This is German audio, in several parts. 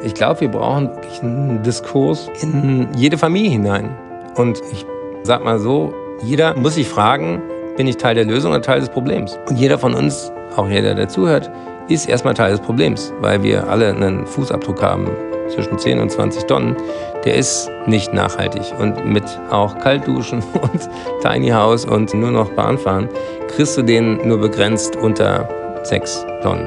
Ich glaube, wir brauchen wirklich einen Diskurs in jede Familie hinein. Und ich sag mal so, jeder muss sich fragen, bin ich Teil der Lösung oder Teil des Problems? Und jeder von uns, auch jeder, der zuhört, ist erstmal Teil des Problems, weil wir alle einen Fußabdruck haben zwischen 10 und 20 Tonnen. Der ist nicht nachhaltig. Und mit auch Kaltduschen und Tiny House und nur noch Bahn fahren, kriegst du den nur begrenzt unter 6 Tonnen.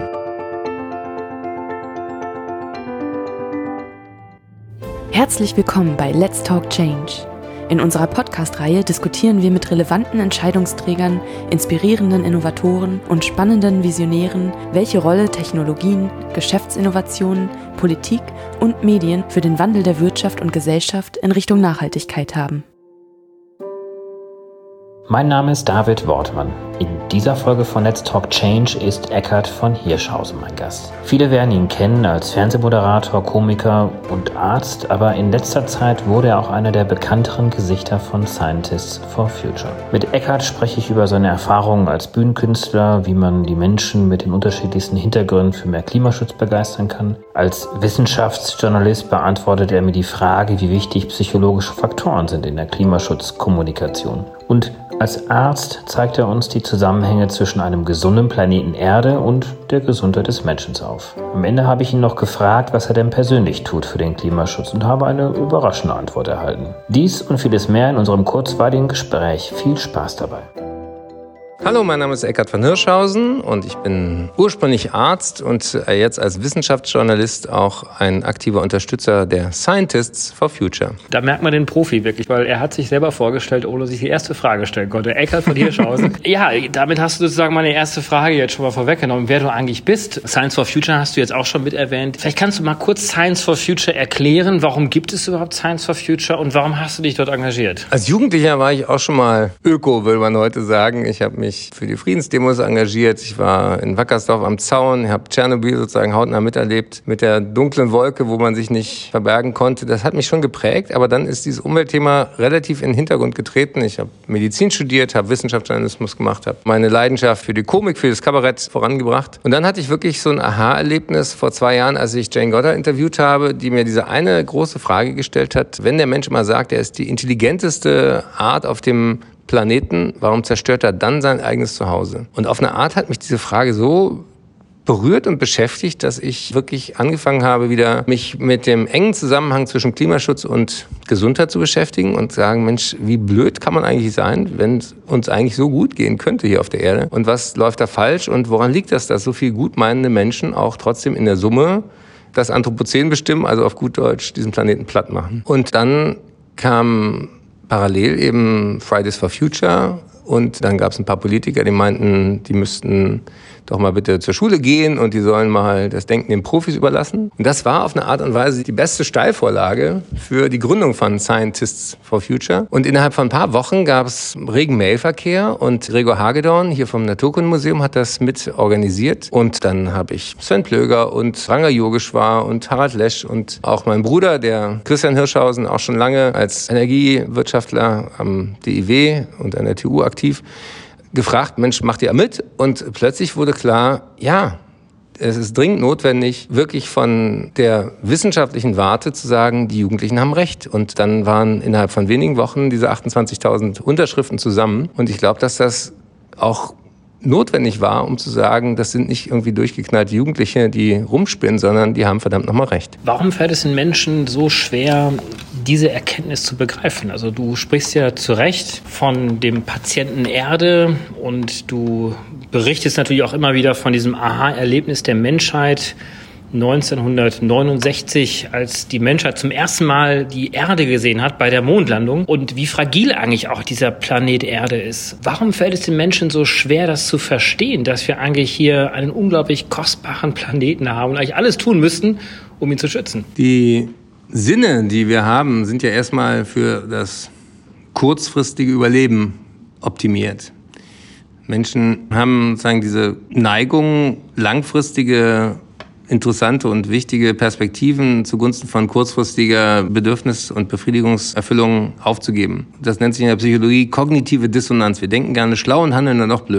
Herzlich willkommen bei Let's Talk Change. In unserer Podcast-Reihe diskutieren wir mit relevanten Entscheidungsträgern, inspirierenden Innovatoren und spannenden Visionären, welche Rolle Technologien, Geschäftsinnovationen, Politik und Medien für den Wandel der Wirtschaft und Gesellschaft in Richtung Nachhaltigkeit haben. Mein Name ist David Wortmann. In dieser Folge von Let's Talk Change ist Eckhard von Hirschhausen mein Gast. Viele werden ihn kennen als Fernsehmoderator, Komiker und Arzt, aber in letzter Zeit wurde er auch einer der bekannteren Gesichter von Scientists for Future. Mit Eckhard spreche ich über seine Erfahrungen als Bühnenkünstler, wie man die Menschen mit den unterschiedlichsten Hintergründen für mehr Klimaschutz begeistern kann. Als Wissenschaftsjournalist beantwortet er mir die Frage, wie wichtig psychologische Faktoren sind in der Klimaschutzkommunikation. Und als Arzt zeigt er uns die Zusammenhänge zwischen einem gesunden Planeten Erde und der Gesundheit des Menschen auf. Am Ende habe ich ihn noch gefragt, was er denn persönlich tut für den Klimaschutz und habe eine überraschende Antwort erhalten. Dies und vieles mehr in unserem kurzweiligen Gespräch. Viel Spaß dabei. Hallo, mein Name ist Eckhard von Hirschhausen und ich bin ursprünglich Arzt und jetzt als Wissenschaftsjournalist auch ein aktiver Unterstützer der Scientists for Future. Da merkt man den Profi wirklich, weil er hat sich selber vorgestellt, ohne sich die erste Frage stellen konnte. Eckhard von Hirschhausen. Ja, damit hast du sozusagen meine erste Frage jetzt schon mal vorweggenommen, wer du eigentlich bist. Science for Future hast du jetzt auch schon mit erwähnt. Vielleicht kannst du mal kurz Science for Future erklären. Warum gibt es überhaupt Science for Future und warum hast du dich dort engagiert? Als Jugendlicher war ich auch schon mal Öko, will man heute sagen. Ich habe mich für die Friedensdemos engagiert. Ich war in Wackersdorf am Zaun, habe Tschernobyl sozusagen hautnah miterlebt, mit der dunklen Wolke, wo man sich nicht verbergen konnte. Das hat mich schon geprägt, aber dann ist dieses Umweltthema relativ in den Hintergrund getreten. Ich habe Medizin studiert, habe Wissenschaftsjournalismus gemacht, habe meine Leidenschaft für die Komik, für das Kabarett vorangebracht. Und dann hatte ich wirklich so ein Aha-Erlebnis vor 2 Jahren, als ich Jane Goddard interviewt habe, die mir diese eine große Frage gestellt hat. Wenn der Mensch immer sagt, er ist die intelligenteste Art auf dem Planeten, warum zerstört er dann sein eigenes Zuhause? Und auf eine Art hat mich diese Frage so berührt und beschäftigt, dass ich wirklich angefangen habe, wieder mich mit dem engen Zusammenhang zwischen Klimaschutz und Gesundheit zu beschäftigen und sagen, Mensch, wie blöd kann man eigentlich sein, wenn es uns eigentlich so gut gehen könnte hier auf der Erde? Und was läuft da falsch und woran liegt das, dass so viel gutmeinende Menschen auch trotzdem in der Summe das Anthropozän bestimmen, also auf gut Deutsch diesen Planeten platt machen? Und dann kam parallel eben Fridays for Future und dann gab es ein paar Politiker, die meinten, die müssten doch mal bitte zur Schule gehen und die sollen mal das Denken den Profis überlassen. Und das war auf eine Art und Weise die beste Steilvorlage für die Gründung von Scientists for Future. Und innerhalb von ein paar Wochen gab es regen Mailverkehr und Gregor Hagedorn hier vom Naturkundemuseum hat das mit organisiert. Und dann habe ich Sven Plöger und Ranga Yogeshwar und Harald Lesch und auch mein Bruder, der Christian Hirschhausen, auch schon lange als Energiewirtschaftler am DIW und an der TU aktiv, gefragt, Mensch, macht ihr mit? Und plötzlich wurde klar, ja, es ist dringend notwendig, wirklich von der wissenschaftlichen Warte zu sagen, die Jugendlichen haben recht. Und dann waren innerhalb von wenigen Wochen diese 28.000 Unterschriften zusammen. Und ich glaube, dass das auch notwendig war, um zu sagen, das sind nicht irgendwie durchgeknallte Jugendliche, die rumspinnen, sondern die haben verdammt nochmal recht. Warum fällt es den Menschen so schwer, diese Erkenntnis zu begreifen? Also du sprichst ja zu Recht von dem Patienten Erde und du berichtest natürlich auch immer wieder von diesem Aha-Erlebnis der Menschheit 1969, als die Menschheit zum ersten Mal die Erde gesehen hat bei der Mondlandung und wie fragil eigentlich auch dieser Planet Erde ist. Warum fällt es den Menschen so schwer, das zu verstehen, dass wir eigentlich hier einen unglaublich kostbaren Planeten haben und eigentlich alles tun müssten, um ihn zu schützen? Die Sinne, die wir haben, sind ja erstmal für das kurzfristige Überleben optimiert. Menschen haben sozusagen diese Neigung, langfristige interessante und wichtige Perspektiven zugunsten von kurzfristiger Bedürfnis- und Befriedigungserfüllung aufzugeben. Das nennt sich in der Psychologie kognitive Dissonanz. Wir denken gerne schlau und handeln dann doch blöd.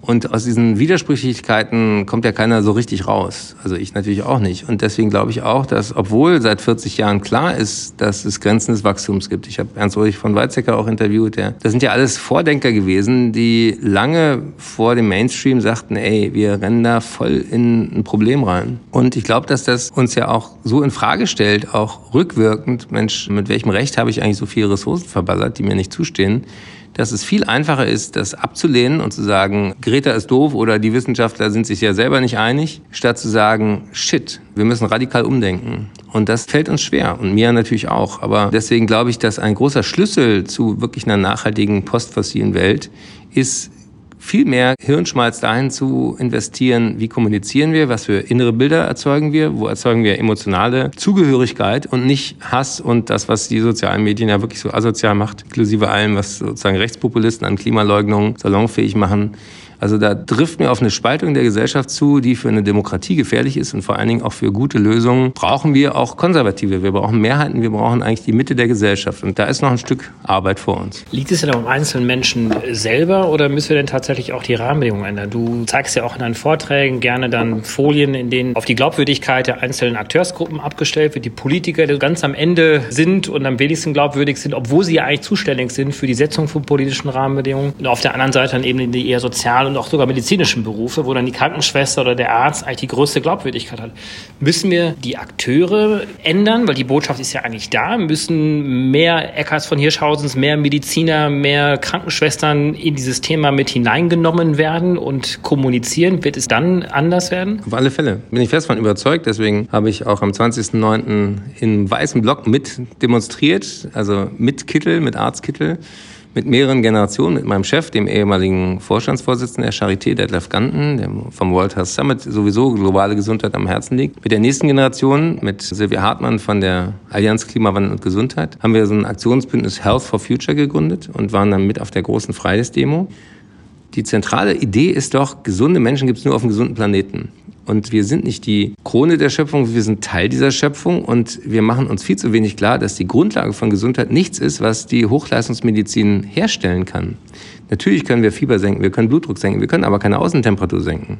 Und aus diesen Widersprüchlichkeiten kommt ja keiner so richtig raus. Also ich natürlich auch nicht. Und deswegen glaube ich auch, dass, obwohl seit 40 Jahren klar ist, dass es Grenzen des Wachstums gibt. Ich habe Ernst-Ulrich von Weizsäcker auch interviewt. Das sind ja alles Vordenker gewesen, die lange vor dem Mainstream sagten, ey, wir rennen da voll in ein Problem rein. Und ich glaube, dass das uns ja auch so in Frage stellt, auch rückwirkend, Mensch, mit welchem Recht habe ich eigentlich so viele Ressourcen verballert, die mir nicht zustehen, dass es viel einfacher ist, das abzulehnen und zu sagen, Greta ist doof oder die Wissenschaftler sind sich ja selber nicht einig, statt zu sagen, shit, wir müssen radikal umdenken. Und das fällt uns schwer und mir natürlich auch. Aber deswegen glaube ich, dass ein großer Schlüssel zu wirklich einer nachhaltigen postfossilen Welt ist, viel mehr Hirnschmalz dahin zu investieren, wie kommunizieren wir, was für innere Bilder erzeugen wir, wo erzeugen wir emotionale Zugehörigkeit und nicht Hass und das, was die sozialen Medien ja wirklich so asozial macht, inklusive allem, was sozusagen Rechtspopulisten an Klimaleugnung salonfähig machen. Also da trifft mir auf eine Spaltung der Gesellschaft zu, die für eine Demokratie gefährlich ist und vor allen Dingen auch für gute Lösungen brauchen wir auch Konservative. Wir brauchen Mehrheiten, wir brauchen eigentlich die Mitte der Gesellschaft. Und da ist noch ein Stück Arbeit vor uns. Liegt es denn am einzelnen Menschen selber oder müssen wir denn tatsächlich auch die Rahmenbedingungen ändern? Du zeigst ja auch in deinen Vorträgen gerne dann Folien, in denen auf die Glaubwürdigkeit der einzelnen Akteursgruppen abgestellt wird, die Politiker, die ganz am Ende sind und am wenigsten glaubwürdig sind, obwohl sie ja eigentlich zuständig sind für die Setzung von politischen Rahmenbedingungen. Und auf der anderen Seite dann eben die eher sozial und auch sogar medizinischen Berufe, wo dann die Krankenschwester oder der Arzt eigentlich die größte Glaubwürdigkeit hat. Müssen wir die Akteure ändern, weil die Botschaft ist ja eigentlich da, müssen mehr Eckarts von Hirschhausens, mehr Mediziner, mehr Krankenschwestern in dieses Thema mit hineingenommen werden und kommunizieren? Wird es dann anders werden? Auf alle Fälle. Bin ich fest davon überzeugt. Deswegen habe ich auch am 20.09. im weißen Block mit demonstriert, also mit Kittel, mit Arztkittel, mit mehreren Generationen, mit meinem Chef, dem ehemaligen Vorstandsvorsitzenden der Charité, Detlef Ganten, der vom World Health Summit sowieso globale Gesundheit am Herzen liegt. Mit der nächsten Generation, mit Silvia Hartmann von der Allianz Klimawandel und Gesundheit, haben wir so ein Aktionsbündnis Health for Future gegründet und waren dann mit auf der großen Fridays-Demo. Die zentrale Idee ist doch, gesunde Menschen gibt es nur auf einem gesunden Planeten. Und wir sind nicht die Krone der Schöpfung, wir sind Teil dieser Schöpfung und wir machen uns viel zu wenig klar, dass die Grundlage von Gesundheit nichts ist, was die Hochleistungsmedizin herstellen kann. Natürlich können wir Fieber senken, wir können Blutdruck senken, wir können aber keine Außentemperatur senken.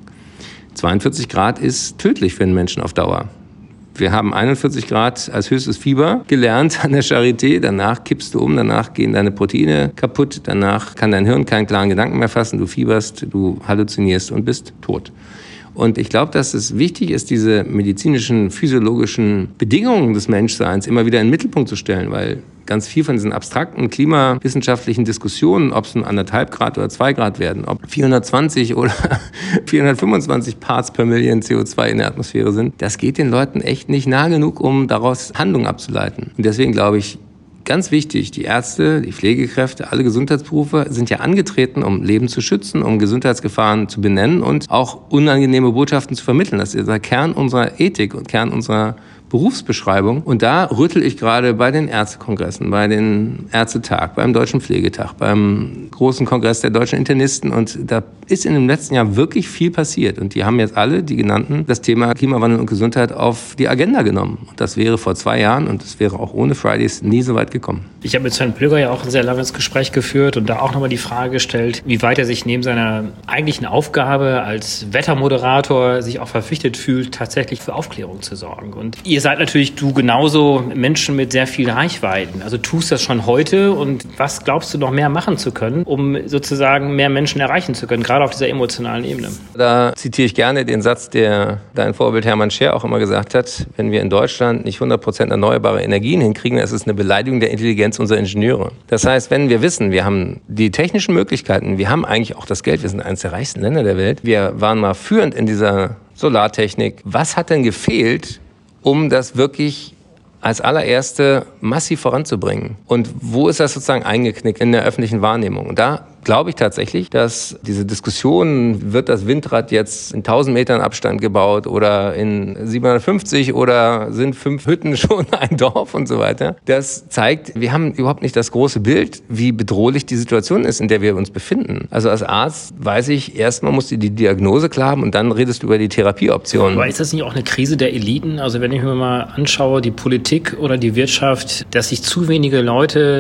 42 Grad ist tödlich für einen Menschen auf Dauer. Wir haben 41 Grad als höchstes Fieber gelernt an der Charité. Danach kippst du um, danach gehen deine Proteine kaputt, danach kann dein Hirn keinen klaren Gedanken mehr fassen, du fieberst, du halluzinierst und bist tot. Und ich glaube, dass es wichtig ist, diese medizinischen, physiologischen Bedingungen des Menschseins immer wieder in den Mittelpunkt zu stellen, weil ganz viel von diesen abstrakten klimawissenschaftlichen Diskussionen, ob es nun 1,5 Grad oder 2 Grad werden, ob 420 oder 425 Parts per Million CO2 in der Atmosphäre sind, das geht den Leuten echt nicht nah genug, um daraus Handlungen abzuleiten. Und deswegen glaube ich, ganz wichtig, die Ärzte, die Pflegekräfte, alle Gesundheitsberufe sind ja angetreten, um Leben zu schützen, um Gesundheitsgefahren zu benennen und auch unangenehme Botschaften zu vermitteln. Das ist der Kern unserer Ethik und Kern unserer Berufsbeschreibung. Und da rüttel ich gerade bei den Ärztekongressen, bei den Ärztetag, beim Deutschen Pflegetag, beim großen Kongress der deutschen Internisten. Und da ist in dem letzten Jahr wirklich viel passiert. Und die haben jetzt alle, die genannten, das Thema Klimawandel und Gesundheit auf die Agenda genommen. Und das wäre vor 2 Jahren und das wäre auch ohne Fridays nie so weit gekommen. Ich habe mit Sven Plöger ja auch ein sehr langes Gespräch geführt und da auch nochmal die Frage gestellt, wie weit er sich neben seiner eigentlichen Aufgabe als Wettermoderator sich auch verpflichtet fühlt, tatsächlich für Aufklärung zu sorgen. Und ihr seid natürlich, du genauso, Menschen mit sehr vielen Reichweiten. Also tust das schon heute und was glaubst du noch mehr machen zu können, um sozusagen mehr Menschen erreichen zu können, gerade auf dieser emotionalen Ebene? Da zitiere ich gerne den Satz, der dein Vorbild Hermann Scher auch immer gesagt hat, wenn wir in Deutschland nicht 100% erneuerbare Energien hinkriegen, dann ist es eine Beleidigung der Intelligenz unserer Ingenieure. Das heißt, wenn wir wissen, wir haben die technischen Möglichkeiten, wir haben eigentlich auch das Geld, wir sind eines der reichsten Länder der Welt, wir waren mal führend in dieser Solartechnik. Was hat denn gefehlt, um das wirklich als allererste massiv voranzubringen? Und wo ist das sozusagen eingeknickt in der öffentlichen Wahrnehmung? Und da glaube ich tatsächlich, dass diese Diskussion, wird das Windrad jetzt in 1000 Metern Abstand gebaut oder in 750 oder sind 5 Hütten schon ein Dorf und so weiter, das zeigt, wir haben überhaupt nicht das große Bild, wie bedrohlich die Situation ist, in der wir uns befinden. Also als Arzt weiß ich, erstmal musst du die Diagnose klar haben und dann redest du über die Therapieoptionen. Aber ist das nicht auch eine Krise der Eliten? Also wenn ich mir mal anschaue, die Politik oder die Wirtschaft, dass sich zu wenige Leute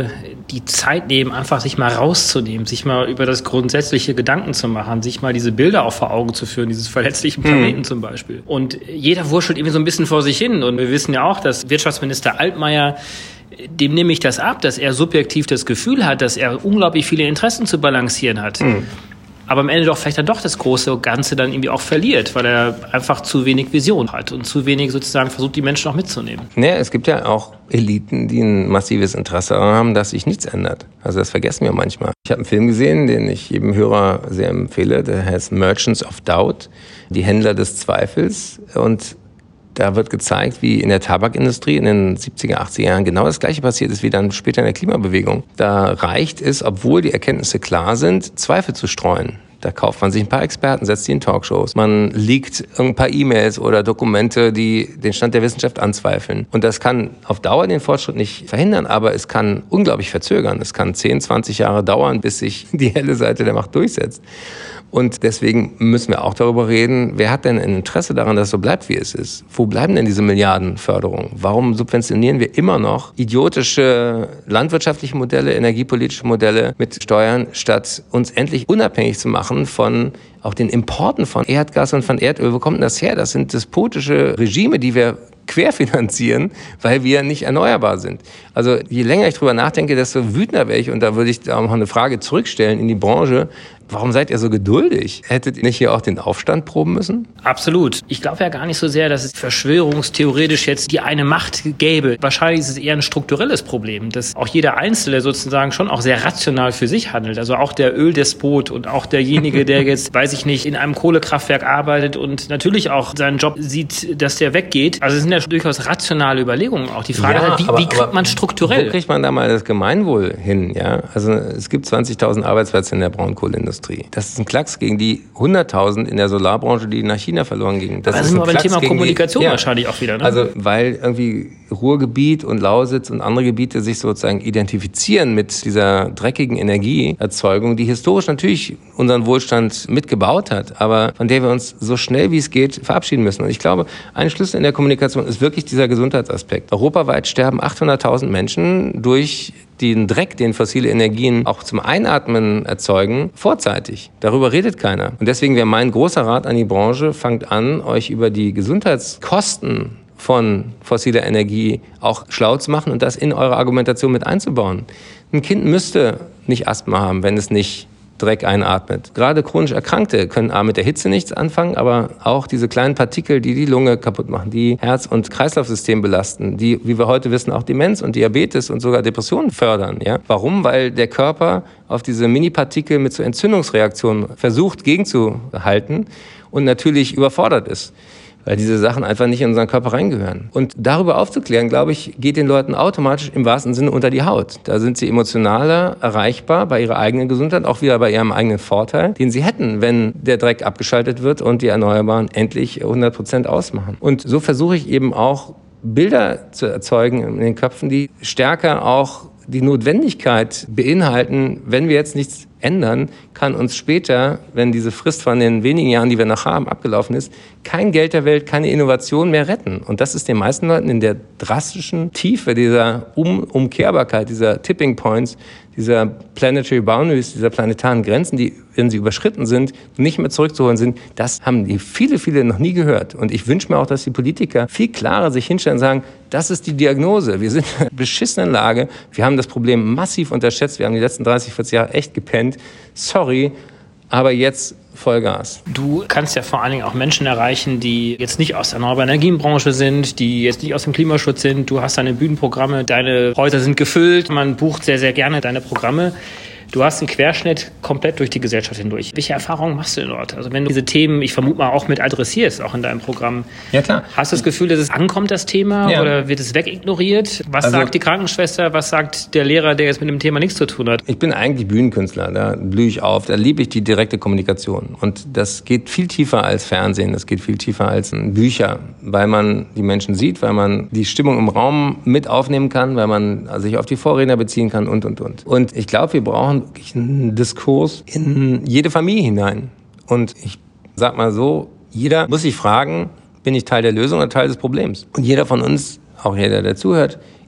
die Zeit nehmen, einfach sich mal rauszunehmen, sich mal über das grundsätzliche Gedanken zu machen, sich mal diese Bilder auch vor Augen zu führen, dieses verletzlichen Planeten zum Beispiel. Und jeder wurschtelt irgendwie so ein bisschen vor sich hin. Und wir wissen ja auch, dass Wirtschaftsminister Altmaier, dem nehme ich das ab, dass er subjektiv das Gefühl hat, dass er unglaublich viele Interessen zu balancieren hat. Aber am Ende doch vielleicht dann doch das große Ganze dann irgendwie auch verliert, weil er einfach zu wenig Vision hat und zu wenig sozusagen versucht, die Menschen auch mitzunehmen. Naja, es gibt ja auch Eliten, die ein massives Interesse daran haben, dass sich nichts ändert. Also das vergessen wir manchmal. Ich habe einen Film gesehen, den ich jedem Hörer sehr empfehle, der heißt Merchants of Doubt, die Händler des Zweifels. Und da wird gezeigt, wie in der Tabakindustrie in den 70er, 80er Jahren genau das Gleiche passiert ist wie dann später in der Klimabewegung. Da reicht es, obwohl die Erkenntnisse klar sind, Zweifel zu streuen. Da kauft man sich ein paar Experten, setzt die in Talkshows. Man leakt ein paar E-Mails oder Dokumente, die den Stand der Wissenschaft anzweifeln. Und das kann auf Dauer den Fortschritt nicht verhindern, aber es kann unglaublich verzögern. Es kann 10, 20 Jahre dauern, bis sich die helle Seite der Macht durchsetzt. Und deswegen müssen wir auch darüber reden, wer hat denn ein Interesse daran, dass es so bleibt, wie es ist? Wo bleiben denn diese Milliardenförderungen? Warum subventionieren wir immer noch idiotische landwirtschaftliche Modelle, energiepolitische Modelle mit Steuern, statt uns endlich unabhängig zu machen von auch den Importen von Erdgas und von Erdöl? Wo kommt denn das her? Das sind despotische Regime, die wir querfinanzieren, weil wir nicht erneuerbar sind. Also je länger ich drüber nachdenke, desto wütender wäre ich. Und da würde ich auch noch eine Frage zurückstellen in die Branche. Warum seid ihr so geduldig? Hättet ihr nicht hier auch den Aufstand proben müssen? Absolut. Ich glaube ja gar nicht so sehr, dass es verschwörungstheoretisch jetzt die eine Macht gäbe. Wahrscheinlich ist es eher ein strukturelles Problem, dass auch jeder Einzelne sozusagen schon auch sehr rational für sich handelt. Also auch der Öldespot und auch derjenige, der jetzt, weiß ich nicht, in einem Kohlekraftwerk arbeitet und natürlich auch seinen Job sieht, dass der weggeht. Also es sind ja durchaus rationale Überlegungen. Auch die Frage ist halt, wie kriegt man strukturell? Wo kriegt man da mal das Gemeinwohl hin? Ja? Also es gibt 20.000 Arbeitsplätze in der Braunkohleindustrie. Das ist ein Klacks gegen die 100.000 in der Solarbranche, die nach China verloren gingen. Das ist aber ein Thema Kommunikation wahrscheinlich auch wieder. Ne? Also weil irgendwie Ruhrgebiet und Lausitz und andere Gebiete sich sozusagen identifizieren mit dieser dreckigen Energieerzeugung, die historisch natürlich unseren Wohlstand mitgebaut hat, aber von der wir uns so schnell wie es geht verabschieden müssen. Und ich glaube, ein Schlüssel in der Kommunikation ist wirklich dieser Gesundheitsaspekt. Europaweit sterben 800.000 Menschen durch den Dreck, den fossile Energien auch zum Einatmen erzeugen, vorzeitig. Darüber redet keiner. Und deswegen wäre mein großer Rat an die Branche, fangt an, euch über die Gesundheitskosten von fossiler Energie auch schlau zu machen und das in eure Argumentation mit einzubauen. Ein Kind müsste nicht Asthma haben, wenn es nicht Dreck einatmet. Gerade chronisch Erkrankte können mit der Hitze nichts anfangen, aber auch diese kleinen Partikel, die die Lunge kaputt machen, die Herz- und Kreislaufsystem belasten, die, wie wir heute wissen, auch Demenz und Diabetes und sogar Depressionen fördern. Ja? Warum? Weil der Körper auf diese Mini-Partikel mit so Entzündungsreaktionen versucht gegenzuhalten und natürlich überfordert ist, weil diese Sachen einfach nicht in unseren Körper reingehören. Und darüber aufzuklären, glaube ich, geht den Leuten automatisch im wahrsten Sinne unter die Haut. Da sind sie emotionaler erreichbar bei ihrer eigenen Gesundheit, auch wieder bei ihrem eigenen Vorteil, den sie hätten, wenn der Dreck abgeschaltet wird und die Erneuerbaren endlich 100% ausmachen. Und so versuche ich eben auch Bilder zu erzeugen in den Köpfen, die stärker auch die Notwendigkeit beinhalten, wenn wir jetzt nichts ändern, kann uns später, wenn diese Frist von den wenigen Jahren, die wir noch haben, abgelaufen ist, kein Geld der Welt, keine Innovation mehr retten. Und das ist den meisten Leuten in der drastischen Tiefe dieser Umkehrbarkeit, dieser Tipping Points, dieser Planetary Boundaries, dieser planetaren Grenzen, die, wenn sie überschritten sind, nicht mehr zurückzuholen sind, das haben die viele noch nie gehört. Und ich wünsche mir auch, dass die Politiker viel klarer sich hinstellen und sagen, das ist die Diagnose. Wir sind in einer beschissenen Lage. Wir haben das Problem massiv unterschätzt. Wir haben die letzten 30, 40 Jahre echt gepennt. Sorry, aber jetzt Vollgas. Du kannst ja vor allen Dingen auch Menschen erreichen, die jetzt nicht aus der erneuerbaren Energienbranche sind, die jetzt nicht aus dem Klimaschutz sind. Du hast deine Bühnenprogramme, deine Häuser sind gefüllt, man bucht sehr, sehr gerne deine Programme. Du hast einen Querschnitt komplett durch die Gesellschaft hindurch. Welche Erfahrungen machst du denn dort? Also wenn du diese Themen, ich vermute mal, auch mit adressierst, auch in deinem Programm. Ja, klar. Hast du das Gefühl, dass es ankommt, das Thema? Ja. Oder wird es wegignoriert? Was sagt die Krankenschwester? Was sagt der Lehrer, der jetzt mit dem Thema nichts zu tun hat? Ich bin eigentlich Bühnenkünstler. Da blühe ich auf. Da liebe ich die direkte Kommunikation. Und das geht viel tiefer als Fernsehen. Das geht viel tiefer als Bücher. Weil man die Menschen sieht, weil man die Stimmung im Raum mit aufnehmen kann, weil man sich auf die Vorredner beziehen kann und. Und ich glaube, wir brauchen wirklich einen Diskurs in jede Familie hinein. Und ich sag mal so, jeder muss sich fragen, bin ich Teil der Lösung oder Teil des Problems? Und jeder von uns, auch jeder, der zuhört,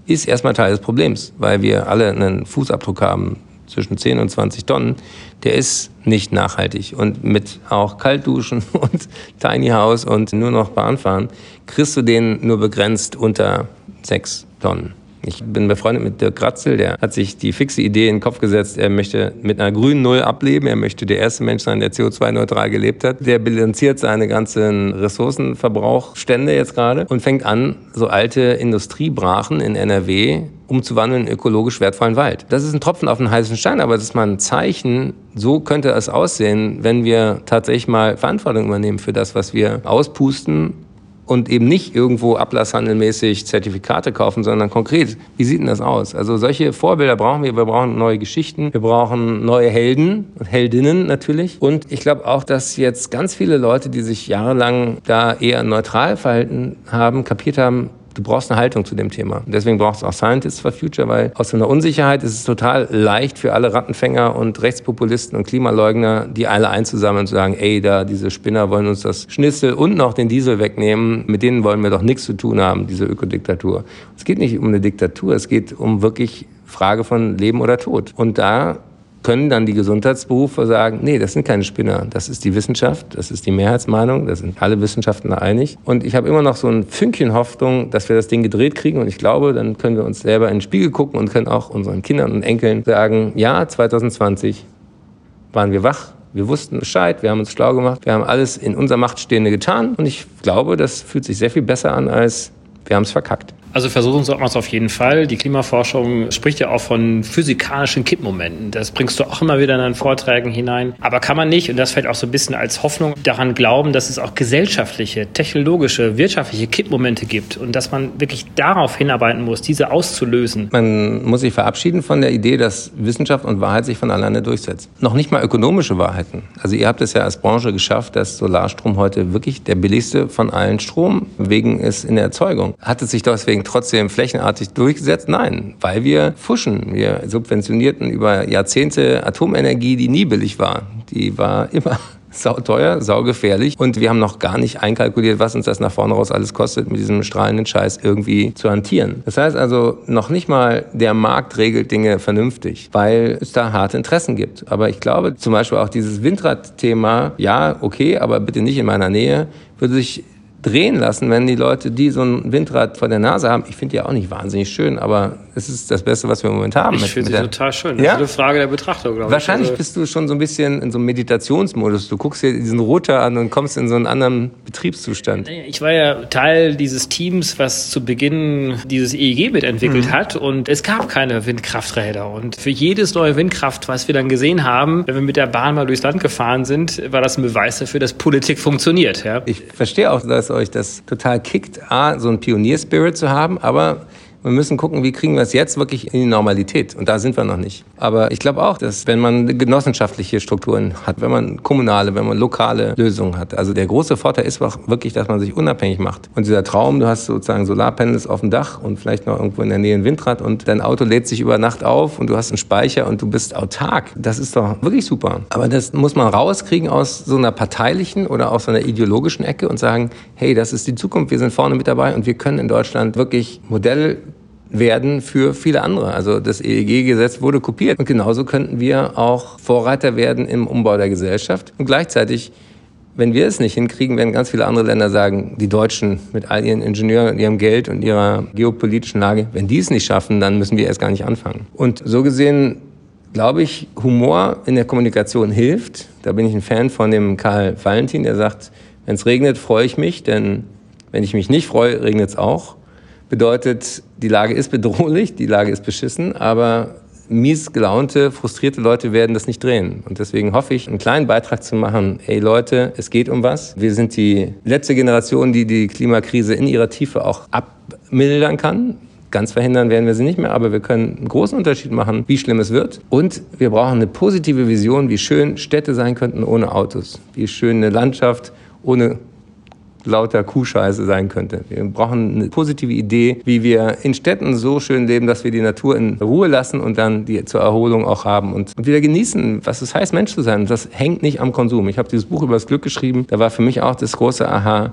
ist erstmal Teil des Problems, weil wir alle einen Fußabdruck haben zwischen 10 und 20 Tonnen. Der ist nicht nachhaltig. Und mit auch Kaltduschen und Tiny House und nur noch Bahnfahren kriegst du den nur begrenzt unter 6 Tonnen. Ich bin befreundet mit Dirk Gratzel, der hat sich die fixe Idee in den Kopf gesetzt, er möchte mit einer grünen Null ableben, er möchte der erste Mensch sein, der CO2-neutral gelebt hat. Der bilanziert seine ganzen Ressourcenverbrauchsstände jetzt gerade und fängt an, so alte Industriebrachen in NRW umzuwandeln in ökologisch wertvollen Wald. Das ist ein Tropfen auf den heißen Stein, aber das ist mal ein Zeichen, so könnte es aussehen, wenn wir tatsächlich mal Verantwortung übernehmen für das, was wir auspusten, und eben nicht irgendwo ablasshandelmäßig Zertifikate kaufen, sondern konkret, wie sieht denn das aus? Also solche Vorbilder brauchen wir. Wir brauchen neue Geschichten, wir brauchen neue Helden und Heldinnen natürlich. Und ich glaube auch, dass jetzt ganz viele Leute, die sich jahrelang da eher neutral verhalten haben, kapiert haben, du brauchst eine Haltung zu dem Thema. Und deswegen brauchst du auch Scientists for Future, weil aus so einer Unsicherheit ist es total leicht für alle Rattenfänger und Rechtspopulisten und Klimaleugner, die alle einzusammeln und zu sagen, ey, da diese Spinner wollen uns das Schnitzel und noch den Diesel wegnehmen. Mit denen wollen wir doch nichts zu tun haben, diese Ökodiktatur. Es geht nicht um eine Diktatur, es geht um wirklich Frage von Leben oder Tod. Und da können dann die Gesundheitsberufe sagen, nee, das sind keine Spinner, das ist die Wissenschaft, das ist die Mehrheitsmeinung, da sind alle Wissenschaftler einig. Und ich habe immer noch so ein Fünkchen Hoffnung, dass wir das Ding gedreht kriegen und ich glaube, dann können wir uns selber in den Spiegel gucken und können auch unseren Kindern und Enkeln sagen, ja, 2020 waren wir wach, wir wussten Bescheid, wir haben uns schlau gemacht, wir haben alles in unserer Macht Stehende getan und ich glaube, das fühlt sich sehr viel besser an, als wir haben es verkackt. Also versuchen sollten wir es auf jeden Fall. Die Klimaforschung spricht ja auch von physikalischen Kippmomenten. Das bringst du auch immer wieder in deinen Vorträgen hinein. Aber kann man nicht, und das fällt auch so ein bisschen als Hoffnung, daran glauben, dass es auch gesellschaftliche, technologische, wirtschaftliche Kippmomente gibt und dass man wirklich darauf hinarbeiten muss, diese auszulösen. Man muss sich verabschieden von der Idee, dass Wissenschaft und Wahrheit sich von alleine durchsetzt. Noch nicht mal ökonomische Wahrheiten. Also ihr habt es ja als Branche geschafft, dass Solarstrom heute wirklich der billigste von allen Stromwegen ist in der Erzeugung. Hat es sich deswegen trotzdem flächenartig durchgesetzt? Nein, weil wir fuschen. Wir subventionierten über Jahrzehnte Atomenergie, die nie billig war. Die war immer sauteuer, saugefährlich. Und wir haben noch gar nicht einkalkuliert, was uns das nach vorne raus alles kostet, mit diesem strahlenden Scheiß irgendwie zu hantieren. Das heißt also, noch nicht mal der Markt regelt Dinge vernünftig, weil es da harte Interessen gibt. Aber ich glaube, zum Beispiel auch dieses Windradthema, ja, okay, aber bitte nicht in meiner Nähe, würde sich drehen lassen, wenn die Leute, die so ein Windrad vor der Nase haben. Ich finde die auch nicht wahnsinnig schön, aber es ist das Beste, was wir im Moment haben. Ich finde sie total schön. Das ist eine Frage der Betrachtung, glaube ich. Wahrscheinlich bist du schon so ein bisschen in so einem Meditationsmodus. Du guckst dir diesen Router an und kommst in so einen anderen Betriebszustand. Ich war ja Teil dieses Teams, was zu Beginn dieses EEG mitentwickelt hat und es gab keine Windkrafträder. Und für jedes neue Windkraft, was wir dann gesehen haben, wenn wir mit der Bahn mal durchs Land gefahren sind, war das ein Beweis dafür, dass Politik funktioniert. Ja? Ich verstehe auch, dass euch das total kickt, so einen Pionierspirit zu haben, aber wir müssen gucken, wie kriegen wir es jetzt wirklich in die Normalität. Und da sind wir noch nicht. Aber ich glaube auch, dass wenn man genossenschaftliche Strukturen hat, wenn man kommunale, wenn man lokale Lösungen hat. Also der große Vorteil ist auch wirklich, dass man sich unabhängig macht. Und dieser Traum, du hast sozusagen Solarpanels auf dem Dach und vielleicht noch irgendwo in der Nähe ein Windrad und dein Auto lädt sich über Nacht auf und du hast einen Speicher und du bist autark. Das ist doch wirklich super. Aber das muss man rauskriegen aus so einer parteilichen oder aus so einer ideologischen Ecke und sagen, hey, das ist die Zukunft, wir sind vorne mit dabei und wir können in Deutschland wirklich Modell werden für viele andere. Also das EEG-Gesetz wurde kopiert. Und genauso könnten wir auch Vorreiter werden im Umbau der Gesellschaft. Und gleichzeitig, wenn wir es nicht hinkriegen, werden ganz viele andere Länder sagen, die Deutschen mit all ihren Ingenieuren und ihrem Geld und ihrer geopolitischen Lage, wenn die es nicht schaffen, dann müssen wir erst gar nicht anfangen. Und so gesehen, glaube ich, Humor in der Kommunikation hilft. Da bin ich ein Fan von dem Karl Valentin, der sagt, wenn es regnet, freue ich mich, denn wenn ich mich nicht freue, regnet es auch. Bedeutet, die Lage ist bedrohlich, die Lage ist beschissen, aber mies gelaunte, frustrierte Leute werden das nicht drehen. Und deswegen hoffe ich, einen kleinen Beitrag zu machen. Ey Leute, es geht um was. Wir sind die letzte Generation, die die Klimakrise in ihrer Tiefe auch abmildern kann. Ganz verhindern werden wir sie nicht mehr, aber wir können einen großen Unterschied machen, wie schlimm es wird. Und wir brauchen eine positive Vision, wie schön Städte sein könnten ohne Autos. Wie schön eine Landschaft ohne lauter Kuhscheiße sein könnte. Wir brauchen eine positive Idee, wie wir in Städten so schön leben, dass wir die Natur in Ruhe lassen und dann die zur Erholung auch haben und wieder genießen, was es heißt, Mensch zu sein. Und das hängt nicht am Konsum. Ich habe dieses Buch über das Glück geschrieben. Da war für mich auch das große Aha,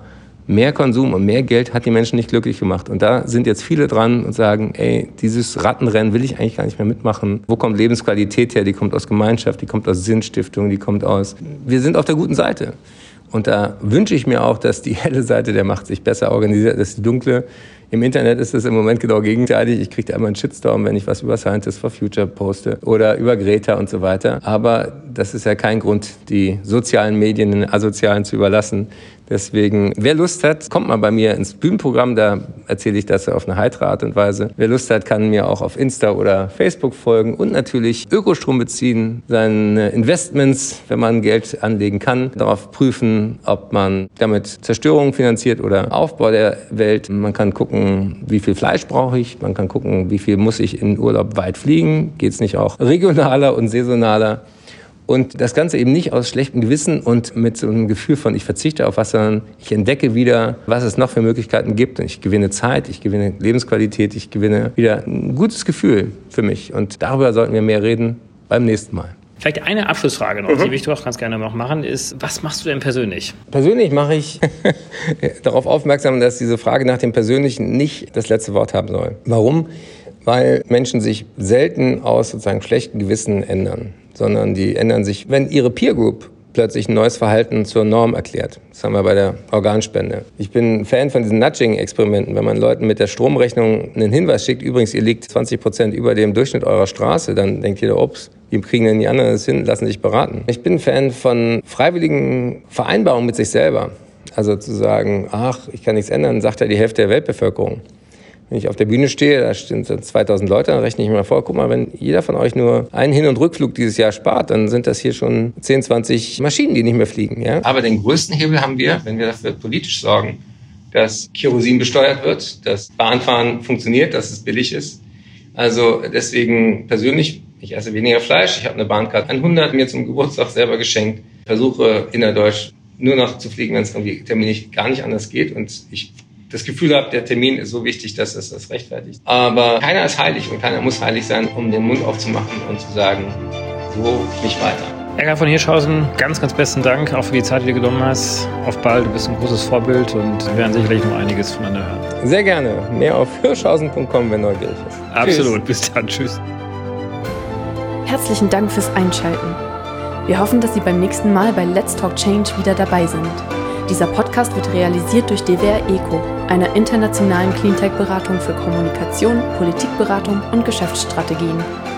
mehr Konsum und mehr Geld hat die Menschen nicht glücklich gemacht. Und da sind jetzt viele dran und sagen, ey, dieses Rattenrennen will ich eigentlich gar nicht mehr mitmachen. Wo kommt Lebensqualität her? Die kommt aus Gemeinschaft, die kommt aus Sinnstiftung, die kommt aus... Wir sind auf der guten Seite. Und da wünsche ich mir auch, dass die helle Seite der Macht sich besser organisiert als die dunkle. Im Internet ist es im Moment genau gegenteilig. Ich kriege da immer einen Shitstorm, wenn ich was über Scientists for Future poste oder über Greta und so weiter. Aber das ist ja kein Grund, die sozialen Medien den Asozialen zu überlassen. Deswegen, wer Lust hat, kommt mal bei mir ins Bühnenprogramm, da erzähle ich das auf eine heitere Art und Weise. Wer Lust hat, kann mir auch auf Insta oder Facebook folgen und natürlich Ökostrom beziehen, seine Investments, wenn man Geld anlegen kann, darauf prüfen, ob man damit Zerstörung finanziert oder Aufbau der Welt. Man kann gucken, wie viel Fleisch brauche ich, man kann gucken, wie viel muss ich in Urlaub weit fliegen, geht es nicht auch regionaler und saisonaler. Und das Ganze eben nicht aus schlechtem Gewissen und mit so einem Gefühl von, ich verzichte auf was, sondern ich entdecke wieder, was es noch für Möglichkeiten gibt. Und ich gewinne Zeit, ich gewinne Lebensqualität, ich gewinne wieder ein gutes Gefühl für mich. Und darüber sollten wir mehr reden beim nächsten Mal. Vielleicht eine Abschlussfrage noch, die ich auch ganz gerne noch machen, ist, was machst du denn persönlich? Persönlich mache ich darauf aufmerksam, dass diese Frage nach dem Persönlichen nicht das letzte Wort haben soll. Warum? Weil Menschen sich selten aus sozusagen schlechtem Gewissen ändern, sondern die ändern sich, wenn ihre Peer Group plötzlich ein neues Verhalten zur Norm erklärt. Das haben wir bei der Organspende. Ich bin Fan von diesen Nudging-Experimenten, wenn man Leuten mit der Stromrechnung einen Hinweis schickt, übrigens, ihr liegt 20% über dem Durchschnitt eurer Straße, dann denkt jeder, ups, wie kriegen denn die anderen das hin, lassen sich beraten. Ich bin Fan von freiwilligen Vereinbarungen mit sich selber. Also zu sagen, ach, ich kann nichts ändern, sagt ja die Hälfte der Weltbevölkerung. Wenn ich auf der Bühne stehe, da stehen 2000 Leute, dann rechne ich mir mal vor, guck mal, wenn jeder von euch nur einen Hin- und Rückflug dieses Jahr spart, dann sind das hier schon 10, 20 Maschinen, die nicht mehr fliegen. Ja? Aber den größten Hebel haben wir, wenn wir dafür politisch sorgen, dass Kerosin besteuert wird, dass Bahnfahren funktioniert, dass es billig ist. Also deswegen persönlich, ich esse weniger Fleisch, ich habe eine Bahncard 100 mir zum Geburtstag selber geschenkt, versuche innerdeutsch nur noch zu fliegen, wenn es irgendwie terminlich gar nicht anders geht und ich das Gefühl habe, der Termin ist so wichtig, dass es das rechtfertigt. Aber keiner ist heilig und keiner muss heilig sein, um den Mund aufzumachen und zu sagen, so nicht weiter. Eckart von Hirschhausen, ganz, ganz besten Dank, auch für die Zeit, die du genommen hast. Auf bald, du bist ein großes Vorbild und wir werden sicherlich noch einiges voneinander hören. Sehr gerne. Mehr auf hirschhausen.com, wenn neugierig ist. Absolut, bis dann, tschüss. Herzlichen Dank fürs Einschalten. Wir hoffen, dass Sie beim nächsten Mal bei Let's Talk Change wieder dabei sind. Dieser Podcast wird realisiert durch DWR ECO, einer internationalen Cleantech-Beratung für Kommunikation, Politikberatung und Geschäftsstrategien.